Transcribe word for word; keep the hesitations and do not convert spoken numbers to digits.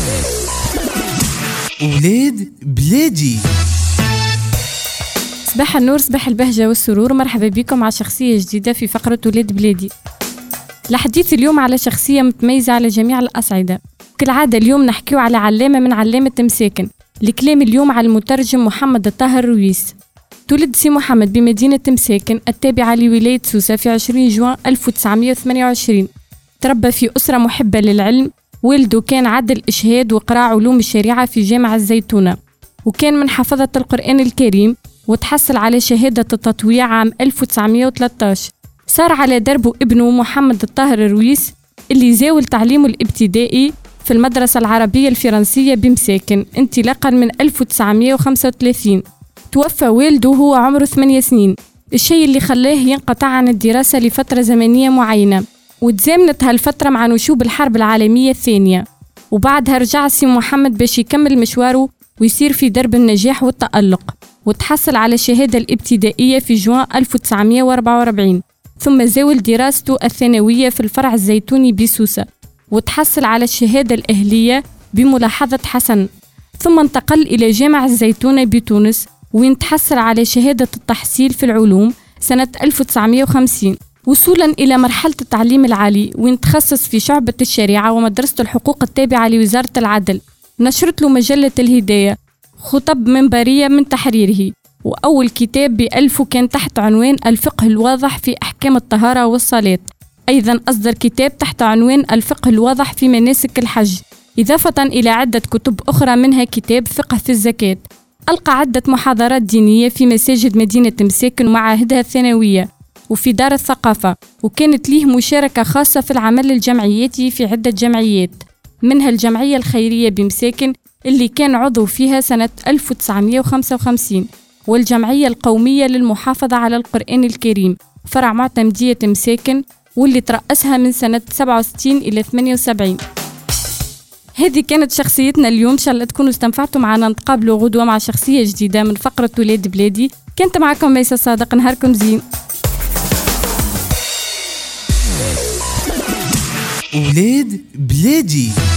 ولاد بلادي. صباح النور، صباح البهجة والسرور، مرحبا بكم مع شخصية جديدة في فقرة ولاد بلادي. الحديث اليوم على شخصية متميزة على جميع الأصعدة. كالعادة اليوم نحكيو على علامة من علامة مساكن. الكلام اليوم على المترجم محمد الطاهر رويس. تولد سي محمد بمدينة مساكن التابعة لولاية سوسة في عشرين جوان ألف وتسعمائة وثمانية وعشرين. تربى في أسرة محبة للعلم، والده كان عدل إشهاد وقرأ علوم الشريعة في جامعة الزيتونة، وكان من حفظة القرآن الكريم، وتحصل على شهادة التطويع عام ألف وتسعمائة وثلاثة عشر. صار على دربه ابنه محمد الطاهر رويس اللي زاول تعليمه الابتدائي في المدرسة العربية الفرنسية بمساكن انطلاقا من ألف وتسعمائة وخمسة وثلاثين. توفى والده وهو عمره ثمانية سنين، الشيء اللي خلاه ينقطع عن الدراسة لفترة زمنية معينة، وتزامنت هالفترة مع نشوب الحرب العالمية الثانية. وبعدها رجع سي محمد باش يكمل مشواره ويسير في درب النجاح والتألق، وتحصل على الشهادة الابتدائية في جوان ألف وتسعمائة وأربعة وأربعين، ثم زاول دراسته الثانوية في الفرع الزيتوني بسوسة، وتحصل على الشهادة الأهلية بملاحظة حسن، ثم انتقل إلى جامعة الزيتونة بتونس وين تحصل على شهادة التحصيل في العلوم سنة ألف وتسعمائة وخمسين، وصولا إلى مرحلة التعليم العالي وين تخصص في شعبة الشريعة ومدرسة الحقوق التابعة لوزارة العدل. نشرت له مجلة الهداية خطب منبرية من تحريره، وأول كتاب بألفه كان تحت عنوان الفقه الواضح في أحكام الطهارة والصلاة. أيضا أصدر كتاب تحت عنوان الفقه الواضح في مناسك الحج، إضافة إلى عدة كتب أخرى منها كتاب فقه في الزكاة. ألقى عدة محاضرات دينية في مساجد مدينة مساكن ومعاهدها الثانوية وفي دار الثقافة، وكانت ليه مشاركة خاصة في العمل الجمعياتي في عدة جمعيات، منها الجمعية الخيرية بمساكن اللي كان عضو فيها سنة ألف وتسعمائة وخمسة وخمسين، والجمعية القومية للمحافظة على القرآن الكريم فرع معتمدية مساكن واللي ترأسها من سنة سبعة وستين إلى ثمانية وسبعين. هذه كانت شخصيتنا اليوم، إن شاء الله تكونوا استنفعتوا معنا. نتقابلوا غدوة مع شخصية جديدة من فقرة ولاد بلادي. كنت معكم ميسة صادق، نهاركم زين. ولاد بلادي.